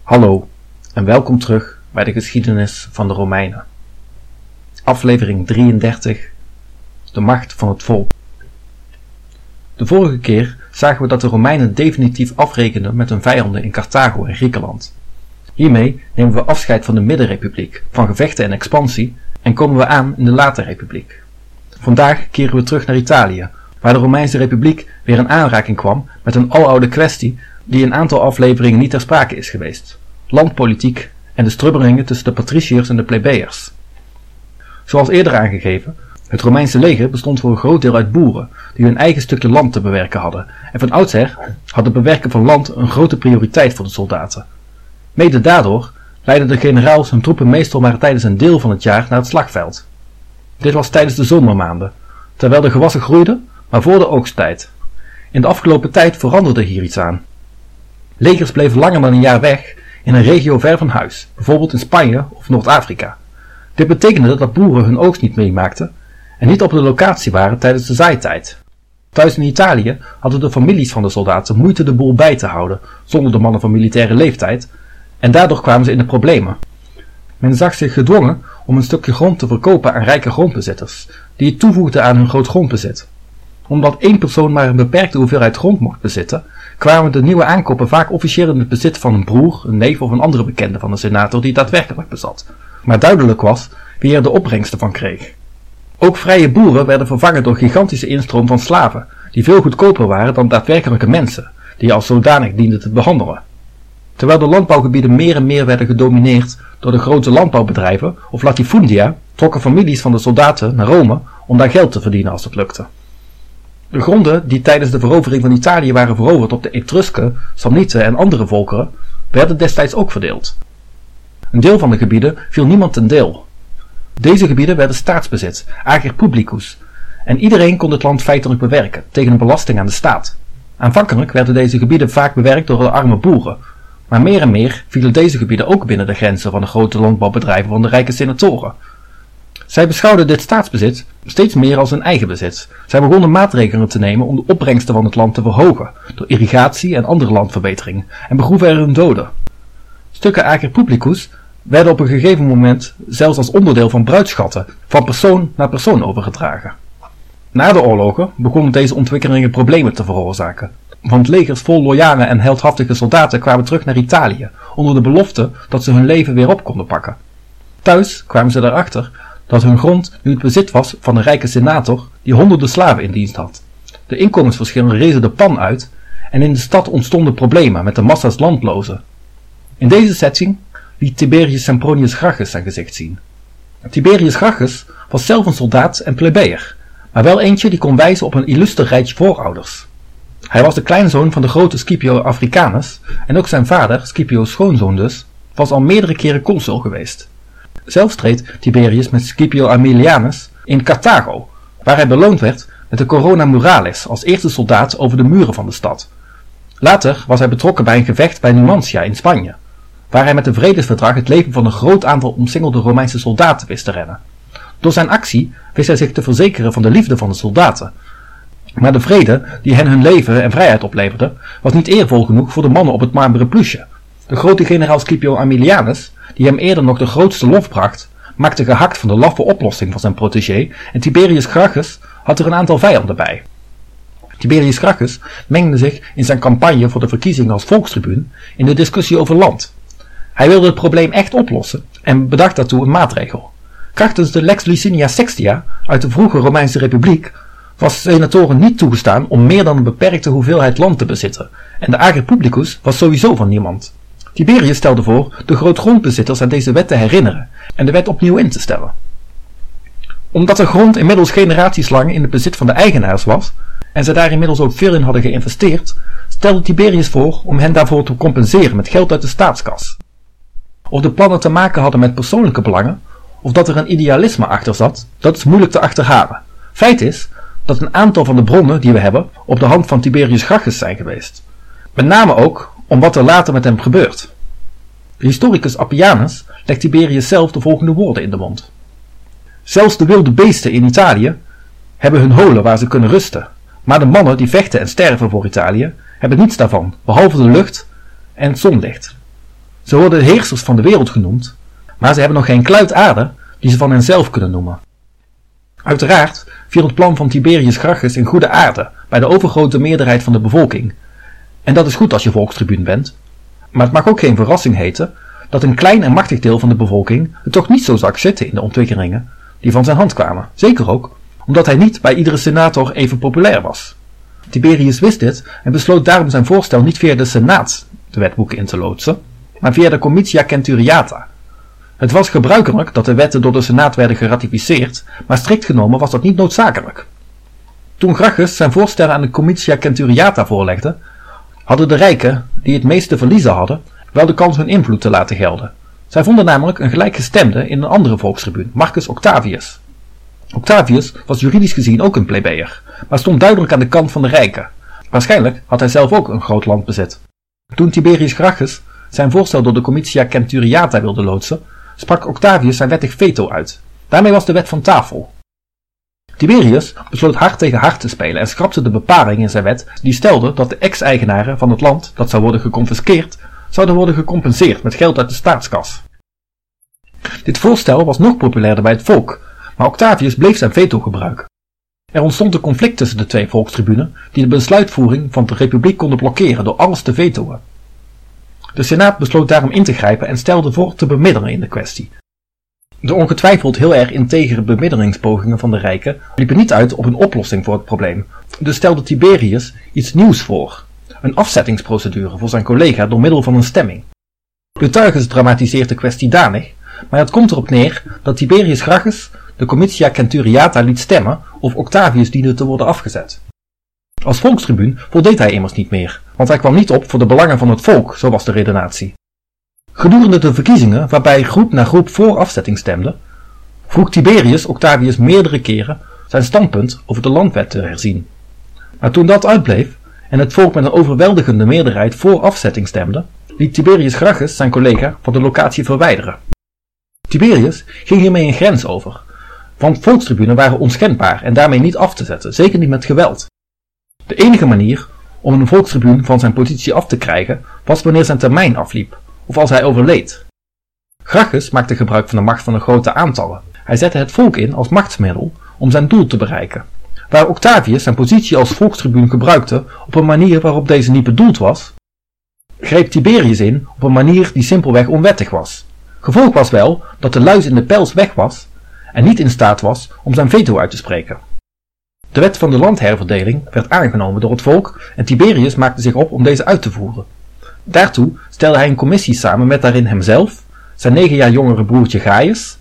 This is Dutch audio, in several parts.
Hallo en welkom terug bij de geschiedenis van de Romeinen. Aflevering 33, de macht van het volk. De vorige keer zagen we dat de Romeinen definitief afrekenden met hun vijanden in Carthago en Griekenland. Hiermee nemen we afscheid van de Middenrepubliek, van gevechten en expansie en komen we aan in de Late Republiek. Vandaag keren we terug naar Italië, waar de Romeinse Republiek weer in aanraking kwam met een aloude kwestie die een aantal afleveringen niet ter sprake is geweest: landpolitiek en de strubbelingen tussen de patriciërs en de plebeiers. Zoals eerder aangegeven, het Romeinse leger bestond voor een groot deel uit boeren die hun eigen stukje land te bewerken hadden, en van oudsher had het bewerken van land een grote prioriteit voor de soldaten. Mede daardoor leidden de generaals hun troepen meestal maar tijdens een deel van het jaar naar het slagveld. Dit was tijdens de zomermaanden, terwijl de gewassen groeiden, maar voor de oogsttijd. In de afgelopen tijd veranderde hier iets aan. Legers bleven langer dan een jaar weg in een regio ver van huis, bijvoorbeeld in Spanje of Noord-Afrika. Dit betekende dat boeren hun oogst niet meemaakten en niet op de locatie waren tijdens de zaaitijd. Thuis in Italië hadden de families van de soldaten moeite de boel bij te houden zonder de mannen van militaire leeftijd en daardoor kwamen ze in de problemen. Men zag zich gedwongen om een stukje grond te verkopen aan rijke grondbezitters, die het toevoegden aan hun groot grondbezit. Omdat één persoon maar een beperkte hoeveelheid grond mocht bezitten, kwamen de nieuwe aankopen vaak officieel in het bezit van een broer, een neef of een andere bekende van de senator die het daadwerkelijk bezat, maar duidelijk was wie er de opbrengsten van kreeg. Ook vrije boeren werden vervangen door gigantische instroom van slaven, die veel goedkoper waren dan daadwerkelijke mensen, die je als zodanig dienden te behandelen. Terwijl de landbouwgebieden meer en meer werden gedomineerd door de grote landbouwbedrijven of latifundia, trokken families van de soldaten naar Rome om daar geld te verdienen als het lukte. De gronden die tijdens de verovering van Italië waren veroverd op de Etrusken, Samnieten en andere volkeren, werden destijds ook verdeeld. Een deel van de gebieden viel niemand ten deel. Deze gebieden werden staatsbezit, ager publicus, en iedereen kon het land feitelijk bewerken, tegen een belasting aan de staat. Aanvankelijk werden deze gebieden vaak bewerkt door de arme boeren, maar meer en meer vielen deze gebieden ook binnen de grenzen van de grote landbouwbedrijven van de rijke senatoren. Zij beschouwden dit staatsbezit steeds meer als hun eigen bezit. Zij begonnen maatregelen te nemen om de opbrengsten van het land te verhogen, door irrigatie en andere landverbetering, en begroeven er hun doden. Stukken ager publicus werden op een gegeven moment zelfs als onderdeel van bruidschatten van persoon naar persoon overgedragen. Na de oorlogen begonnen deze ontwikkelingen problemen te veroorzaken, want legers vol loyale en heldhaftige soldaten kwamen terug naar Italië, onder de belofte dat ze hun leven weer op konden pakken. Thuis kwamen ze erachter dat hun grond nu het bezit was van een rijke senator die honderden slaven in dienst had. De inkomensverschillen rezen de pan uit en in de stad ontstonden problemen met de massa's landlozen. In deze setting liet Tiberius Sempronius Gracchus zijn gezicht zien. Tiberius Gracchus was zelf een soldaat en plebeier, maar wel eentje die kon wijzen op een illuster rijtje voorouders. Hij was de kleinzoon van de grote Scipio Africanus en ook zijn vader, Scipio's schoonzoon dus, was al meerdere keren consul geweest. Zelf streed Tiberius met Scipio Aemilianus in Carthago, waar hij beloond werd met de Corona Muralis als eerste soldaat over de muren van de stad. Later was hij betrokken bij een gevecht bij Numantia in Spanje, waar hij met een vredesverdrag het leven van een groot aantal omsingelde Romeinse soldaten wist te redden. Door zijn actie wist hij zich te verzekeren van de liefde van de soldaten. Maar de vrede die hen hun leven en vrijheid opleverde, was niet eervol genoeg voor de mannen op het marmeren ploesje. De grote generaal Scipio Aemilianus, die hem eerder nog de grootste lof bracht, maakte gehakt van de laffe oplossing van zijn protégé en Tiberius Gracchus had er een aantal vijanden bij. Tiberius Gracchus mengde zich in zijn campagne voor de verkiezing als volkstribuun in de discussie over land. Hij wilde het probleem echt oplossen en bedacht daartoe een maatregel. Krachtens de Lex Licinia Sextia uit de vroege Romeinse Republiek was senatoren niet toegestaan om meer dan een beperkte hoeveelheid land te bezitten en de ager publicus was sowieso van niemand. Tiberius stelde voor de grootgrondbezitters aan deze wet te herinneren en de wet opnieuw in te stellen. Omdat de grond inmiddels generaties lang in het bezit van de eigenaars was en ze daar inmiddels ook veel in hadden geïnvesteerd, stelde Tiberius voor om hen daarvoor te compenseren met geld uit de staatskas. Of de plannen te maken hadden met persoonlijke belangen, of dat er een idealisme achter zat, dat is moeilijk te achterhalen. Feit is dat een aantal van de bronnen die we hebben op de hand van Tiberius Gracchus zijn geweest. Met name ook om wat er later met hem gebeurt. De historicus Appianus legt Tiberius zelf de volgende woorden in de mond. Zelfs de wilde beesten in Italië hebben hun holen waar ze kunnen rusten, maar de mannen die vechten en sterven voor Italië hebben niets daarvan, behalve de lucht en het zonlicht. Ze worden de heersers van de wereld genoemd, maar ze hebben nog geen kluit aarde die ze van henzelf kunnen noemen. Uiteraard viel het plan van Tiberius Gracchus in goede aarde bij de overgrote meerderheid van de bevolking. En dat is goed als je volkstribuun bent. Maar het mag ook geen verrassing heten dat een klein en machtig deel van de bevolking het toch niet zo zag zitten in de ontwikkelingen die van zijn hand kwamen. Zeker ook omdat hij niet bij iedere senator even populair was. Tiberius wist dit en besloot daarom zijn voorstel niet via de Senaat de wetboeken in te loodsen, maar via de Comitia Centuriata. Het was gebruikelijk dat de wetten door de Senaat werden geratificeerd, maar strikt genomen was dat niet noodzakelijk. Toen Gracchus zijn voorstellen aan de Comitia Centuriata voorlegde, hadden de rijken, die het meeste verliezen hadden, wel de kans hun invloed te laten gelden. Zij vonden namelijk een gelijkgestemde in een andere volkstribuun, Marcus Octavius. Octavius was juridisch gezien ook een plebejer, maar stond duidelijk aan de kant van de rijken. Waarschijnlijk had hij zelf ook een groot landbezit. Toen Tiberius Gracchus zijn voorstel door de Comitia Centuriata wilde loodsen, sprak Octavius zijn wettig veto uit. Daarmee was de wet van tafel. Tiberius besloot hard tegen hard te spelen en schrapte de bepaling in zijn wet die stelde dat de ex-eigenaren van het land dat zou worden geconfiskeerd, zouden worden gecompenseerd met geld uit de staatskas. Dit voorstel was nog populairder bij het volk, maar Octavius bleef zijn veto gebruiken. Er ontstond een conflict tussen de twee volkstribunen die de besluitvoering van de republiek konden blokkeren door alles te vetoen. De Senaat besloot daarom in te grijpen en stelde voor te bemiddelen in de kwestie. De ongetwijfeld heel erg integere bemiddelingspogingen van de rijken liepen niet uit op een oplossing voor het probleem, dus stelde Tiberius iets nieuws voor, een afzettingsprocedure voor zijn collega door middel van een stemming. Plutarchus dramatiseert de kwestie danig, maar het komt erop neer dat Tiberius Gracchus de Comitia Centuriata liet stemmen of Octavius diende te worden afgezet. Als volkstribuun voldeed hij immers niet meer, want hij kwam niet op voor de belangen van het volk, zo was de redenatie. Gedurende de verkiezingen, waarbij groep na groep voor afzetting stemde, vroeg Tiberius Octavius meerdere keren zijn standpunt over de landwet te herzien. Maar toen dat uitbleef en het volk met een overweldigende meerderheid voor afzetting stemde, liet Tiberius Gracchus zijn collega van de locatie verwijderen. Tiberius ging hiermee een grens over, want volkstribunen waren onschendbaar en daarmee niet af te zetten, zeker niet met geweld. De enige manier om een volkstribuun van zijn positie af te krijgen was wanneer zijn termijn afliep, of als hij overleed. Gracchus maakte gebruik van de macht van de grote aantallen. Hij zette het volk in als machtsmiddel om zijn doel te bereiken. Waar Octavius zijn positie als volkstribuun gebruikte op een manier waarop deze niet bedoeld was, greep Tiberius in op een manier die simpelweg onwettig was. Gevolg was wel dat de luis in de pels weg was en niet in staat was om zijn veto uit te spreken. De wet van de landherverdeling werd aangenomen door het volk en Tiberius maakte zich op om deze uit te voeren. Daartoe stelde hij een commissie samen met daarin hemzelf, zijn 9 jaar jongere broertje Gaius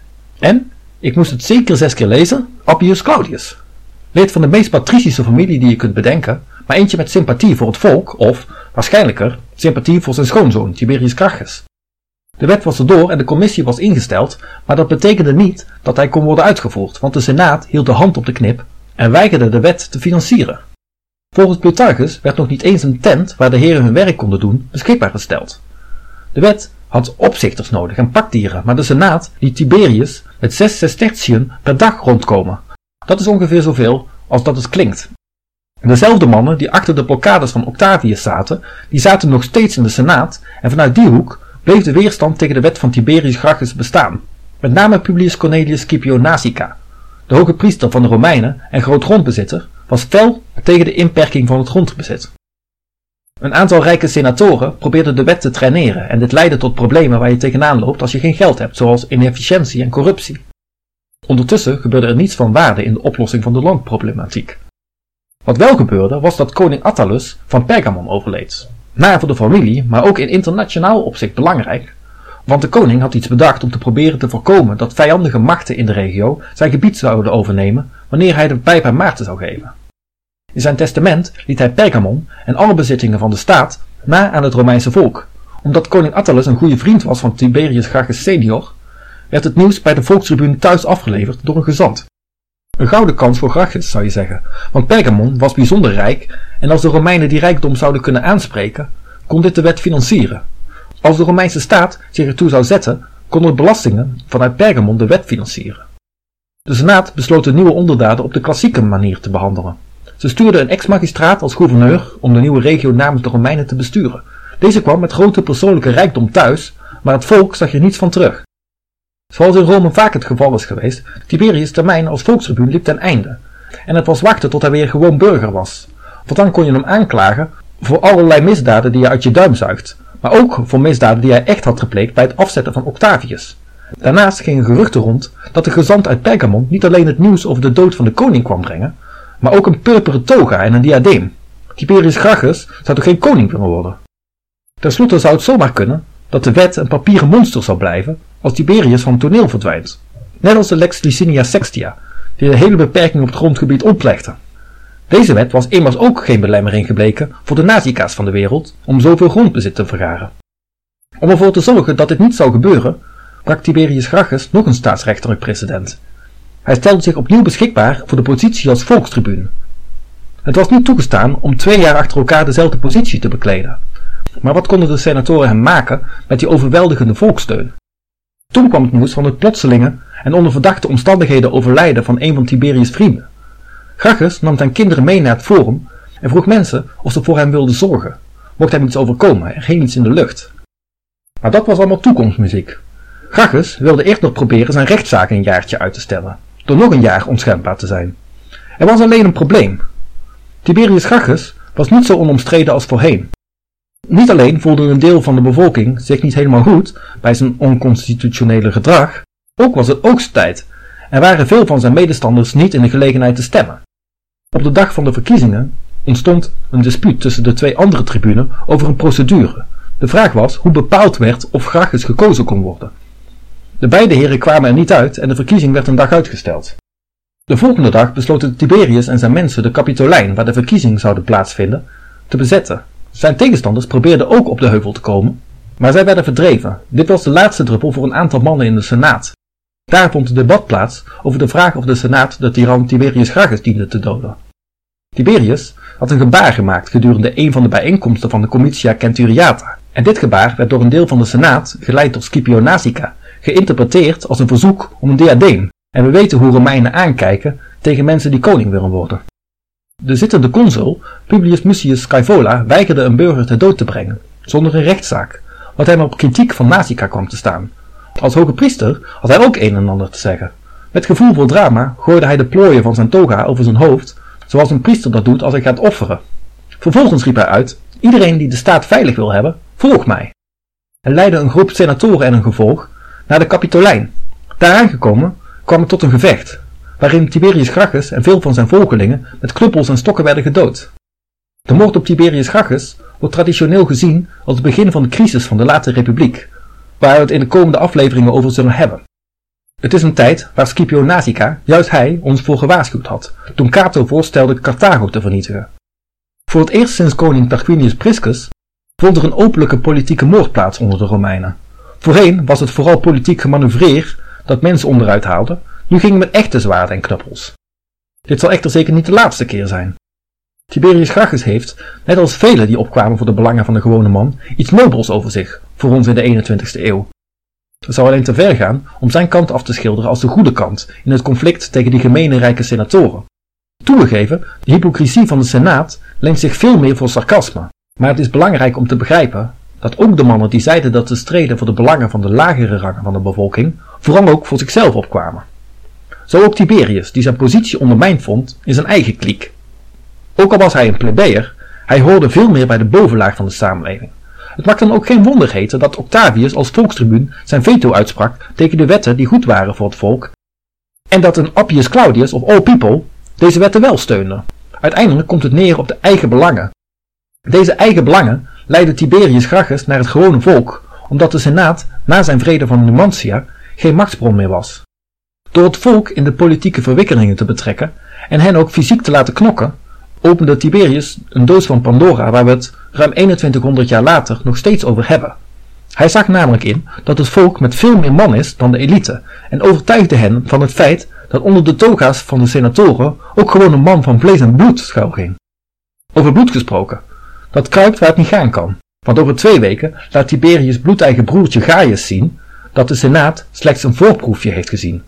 en, ik moest het zeker 6 keer lezen, Appius Claudius. Lid van de meest patricische familie die je kunt bedenken, maar eentje met sympathie voor het volk of, waarschijnlijker, sympathie voor zijn schoonzoon Tiberius Gracchus. De wet was erdoor en de commissie was ingesteld, maar dat betekende niet dat hij kon worden uitgevoerd, want de Senaat hield de hand op de knip en weigerde de wet te financieren. Volgens Plutarchus werd nog niet eens een tent waar de heren hun werk konden doen beschikbaar gesteld. De wet had opzichters nodig en pakdieren, maar de Senaat liet Tiberius met 6 sestertiën per dag rondkomen. Dat is ongeveer zoveel als dat het klinkt. Dezelfde mannen die achter de blokkades van Octavius zaten, die zaten nog steeds in de Senaat en vanuit die hoek bleef de weerstand tegen de wet van Tiberius Gracchus bestaan. Met name Publius Cornelius Scipio Nasica, de hoge priester van de Romeinen en grootgrondbezitter, was fel tegen de inperking van het grondbezit. Een aantal rijke senatoren probeerden de wet te traineren en dit leidde tot problemen waar je tegenaan loopt als je geen geld hebt, zoals inefficiëntie en corruptie. Ondertussen gebeurde er niets van waarde in de oplossing van de landproblematiek. Wat wel gebeurde was dat koning Attalus van Pergamon overleed. Naar voor de familie, maar ook in internationaal opzicht belangrijk, want de koning had iets bedacht om te proberen te voorkomen dat vijandige machten in de regio zijn gebied zouden overnemen wanneer hij de pijp aan Maarten zou geven. In zijn testament liet hij Pergamon en alle bezittingen van de staat na aan het Romeinse volk. Omdat koning Attalus een goede vriend was van Tiberius Gracchus senior, werd het nieuws bij de volkstribuun thuis afgeleverd door een gezant. Een gouden kans voor Gracchus, zou je zeggen, want Pergamon was bijzonder rijk en als de Romeinen die rijkdom zouden kunnen aanspreken, kon dit de wet financieren. Als de Romeinse staat zich ertoe zou zetten, konden belastingen vanuit Pergamon de wet financieren. De Senaat besloot de nieuwe onderdanen op de klassieke manier te behandelen. Ze stuurden een ex-magistraat als gouverneur om de nieuwe regio namens de Romeinen te besturen. Deze kwam met grote persoonlijke rijkdom thuis, maar het volk zag er niets van terug. Zoals in Rome vaak het geval is geweest, Tiberius' termijn als volkstribuun liep ten einde. En het was wachten tot hij weer gewoon burger was. Want dan kon je hem aanklagen voor allerlei misdaden die je uit je duim zuigt, maar ook voor misdaden die hij echt had gepleegd bij het afzetten van Octavius. Daarnaast gingen geruchten rond dat de gezant uit Pergamon niet alleen het nieuws over de dood van de koning kwam brengen, maar ook een purperen toga en een diadeem. Tiberius Gracchus zou toch geen koning kunnen worden? Ten slotte zou het zomaar kunnen dat de wet een papieren monster zou blijven als Tiberius van het toneel verdwijnt. Net als de Lex Licinia Sextia, die de hele beperking op het grondgebied oplegde. Deze wet was immers ook geen belemmering gebleken voor de nazica's van de wereld om zoveel grondbezit te vergaren. Om ervoor te zorgen dat dit niet zou gebeuren, brak Tiberius Gracchus nog een staatsrechtelijk precedent. Hij stelde zich opnieuw beschikbaar voor de positie als volkstribuun. Het was niet toegestaan om 2 jaar achter elkaar dezelfde positie te bekleden. Maar wat konden de senatoren hem maken met die overweldigende volkssteun? Toen kwam het nieuws van het plotselinge en onder verdachte omstandigheden overlijden van een van Tiberius' vrienden. Gracchus nam zijn kinderen mee naar het forum en vroeg mensen of ze voor hem wilden zorgen. Mocht hem iets overkomen, er hing iets in de lucht. Maar dat was allemaal toekomstmuziek. Gracchus wilde eerst nog proberen zijn rechtszaak een jaartje uit te stellen, door nog een jaar onschendbaar te zijn. Er was alleen een probleem. Tiberius Gracchus was niet zo onomstreden als voorheen. Niet alleen voelde een deel van de bevolking zich niet helemaal goed bij zijn onconstitutionele gedrag, ook was het oogsttijd en waren veel van zijn medestanders niet in de gelegenheid te stemmen. Op de dag van de verkiezingen ontstond een dispuut tussen de 2 andere tribunen over een procedure. De vraag was hoe bepaald werd of Gracchus gekozen kon worden. De beide heren kwamen er niet uit en de verkiezing werd een dag uitgesteld. De volgende dag besloten Tiberius en zijn mensen de Capitolijn, waar de verkiezing zouden plaatsvinden, te bezetten. Zijn tegenstanders probeerden ook op de heuvel te komen, maar zij werden verdreven. Dit was de laatste druppel voor een aantal mannen in de Senaat. Daar vond het debat plaats over de vraag of de Senaat de tiran Tiberius Gracchus diende te doden. Tiberius had een gebaar gemaakt gedurende een van de bijeenkomsten van de Comitia Centuriata, en dit gebaar werd door een deel van de Senaat, geleid door Scipio Nasica, geïnterpreteerd als een verzoek om een diadeem, en we weten hoe Romeinen aankijken tegen mensen die koning willen worden. De zittende consul, Publius Mucius Scaevola, weigerde een burger ter dood te brengen, zonder een rechtszaak, wat hem op kritiek van Nasica kwam te staan. Als hoge priester had hij ook een en ander te zeggen. Met gevoel voor drama gooide hij de plooien van zijn toga over zijn hoofd, zoals een priester dat doet als hij gaat offeren. Vervolgens riep hij uit: iedereen die de staat veilig wil hebben, volg mij. Hij leidde een groep senatoren en een gevolg naar de Capitolijn. Daar aangekomen kwam het tot een gevecht, waarin Tiberius Gracchus en veel van zijn volgelingen met knuppels en stokken werden gedood. De moord op Tiberius Gracchus wordt traditioneel gezien als het begin van de crisis van de late republiek, waar we het in de komende afleveringen over zullen hebben. Het is een tijd waar Scipio Nasica, juist hij, ons voor gewaarschuwd had, toen Cato voorstelde Carthago te vernietigen. Voor het eerst sinds koning Tarquinius Priscus vond er een openlijke politieke moord plaats onder de Romeinen. Voorheen was het vooral politiek gemanoeuvreer dat mensen onderuit haalde, nu ging het met echte zwaarden en knuppels. Dit zal echter zeker niet de laatste keer zijn. Tiberius Gracchus heeft, net als velen die opkwamen voor de belangen van de gewone man, iets nobels over zich, voor ons in de 21ste eeuw. Het zou alleen te ver gaan om zijn kant af te schilderen als de goede kant in het conflict tegen die gemene rijke senatoren. Toegegeven, de hypocrisie van de Senaat leent zich veel meer voor sarcasme, maar het is belangrijk om te begrijpen dat ook de mannen die zeiden dat ze streden voor de belangen van de lagere rangen van de bevolking, vooral ook voor zichzelf opkwamen. Zo ook Tiberius, die zijn positie ondermijnd vond in zijn eigen kliek. Ook al was hij een plebejer, hij hoorde veel meer bij de bovenlaag van de samenleving. Het mag dan ook geen wonder heten dat Octavius als volkstribuun zijn veto uitsprak tegen de wetten die goed waren voor het volk, en dat een Appius Claudius of all people deze wetten wel steunde. Uiteindelijk komt het neer op de eigen belangen. Deze eigen belangen leidden Tiberius Gracchus naar het gewone volk, omdat de Senaat na zijn vrede van Numantia geen machtsbron meer was. Door het volk in de politieke verwikkelingen te betrekken en hen ook fysiek te laten knokken, opende Tiberius een doos van Pandora waar we het ruim 2100 jaar later nog steeds over hebben. Hij zag namelijk in dat het volk met veel meer man is dan de elite en overtuigde hen van het feit dat onder de toga's van de senatoren ook gewoon een man van vlees en bloed schuilging. Over bloed gesproken, dat kruipt waar het niet gaan kan, want over 2 weken laat Tiberius bloedeigen broertje Gaius zien dat de Senaat slechts een voorproefje heeft gezien.